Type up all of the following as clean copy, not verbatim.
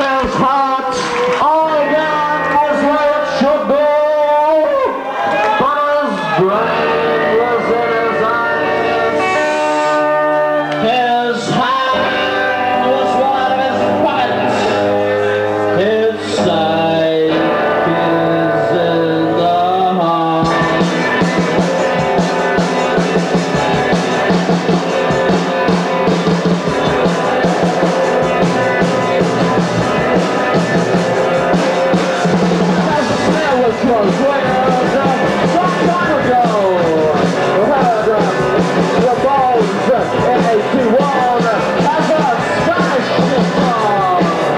his heart, all again was where it should be. But his brain was in his eyes. His hand was one of his pockets. His sight is in the heart. Was some time ago, heard the bones in 81 as a Spanish song.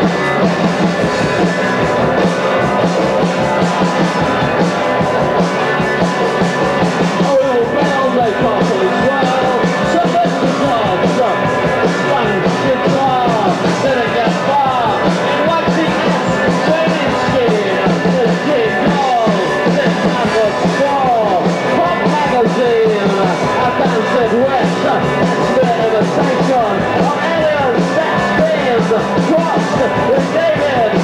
Oh, well, they can't as well. So this is some Spanish guitar, didn't get far. Like the S-Wayne skin, the King Pop magazine, I danced west, expert imitation of aliens, sex fiends, crossed with David